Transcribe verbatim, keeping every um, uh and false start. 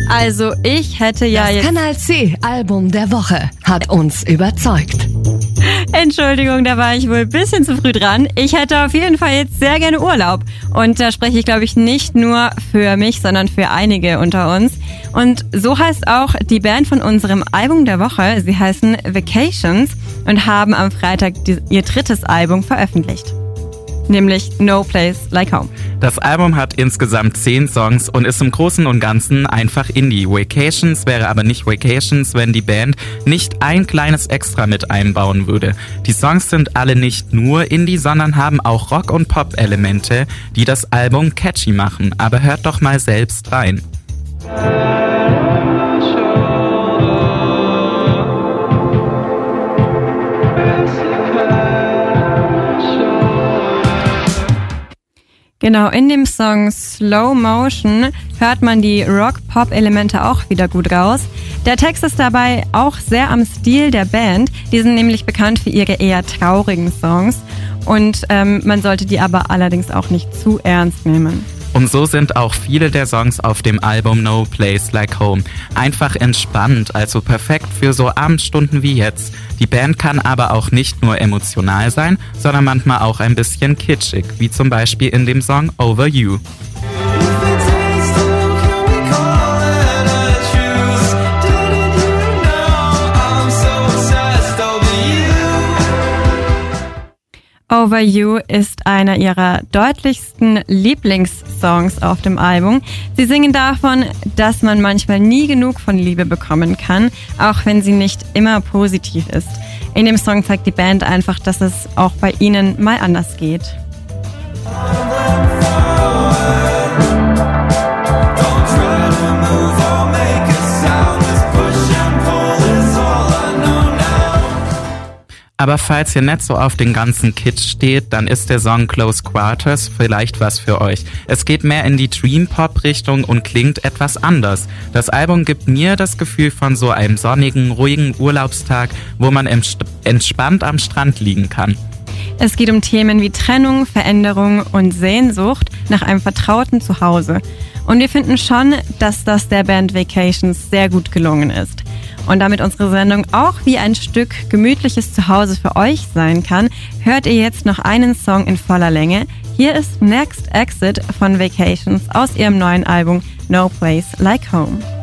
Also ich hätte ja das jetzt... Kanal C Album der Woche hat uns überzeugt. Entschuldigung, da war ich wohl ein bisschen zu früh dran. Ich hätte auf jeden Fall jetzt sehr gerne Urlaub. Und da spreche ich, glaube ich, nicht nur für mich, sondern für einige unter uns. Und so heißt auch die Band von unserem Album der Woche. Sie heißen Vacations und haben am Freitag die, ihr drittes Album veröffentlicht. Nämlich No Place Like Home. Das Album hat insgesamt zehn Songs und ist im Großen und Ganzen einfach Indie. Vacations wäre aber nicht Vacations, wenn die Band nicht ein kleines Extra mit einbauen würde. Die Songs sind alle nicht nur Indie, sondern haben auch Rock- und Pop-Elemente, die das Album catchy machen. Aber hört doch mal selbst rein. Genau, in dem Song Slow Motion hört man die Rock-Pop-Elemente auch wieder gut raus. Der Text ist dabei auch sehr am Stil der Band. Die sind nämlich bekannt für ihre eher traurigen Songs. Und ähm, man sollte die aber allerdings auch nicht zu ernst nehmen. Und so sind auch viele der Songs auf dem Album No Place Like Home einfach entspannt, also perfekt für so Abendstunden wie jetzt. Die Band kann aber auch nicht nur emotional sein, sondern manchmal auch ein bisschen kitschig, wie zum Beispiel in dem Song Over You. Over You ist einer ihrer deutlichsten Lieblingssongs auf dem Album. Sie singen davon, dass man manchmal nie genug von Liebe bekommen kann, auch wenn sie nicht immer positiv ist. In dem Song zeigt die Band einfach, dass es auch bei ihnen mal anders geht. Aber falls ihr nicht so auf den ganzen Kitsch steht, dann ist der Song Close Quarters vielleicht was für euch. Es geht mehr in die Dream-Pop-Richtung und klingt etwas anders. Das Album gibt mir das Gefühl von so einem sonnigen, ruhigen Urlaubstag, wo man entspannt am Strand liegen kann. Es geht um Themen wie Trennung, Veränderung und Sehnsucht nach einem vertrauten Zuhause. Und wir finden schon, dass das der Band Vacations sehr gut gelungen ist. Und damit unsere Sendung auch wie ein Stück gemütliches Zuhause für euch sein kann, hört ihr jetzt noch einen Song in voller Länge. Hier ist Next Exit von Vacations aus ihrem neuen Album No Place Like Home.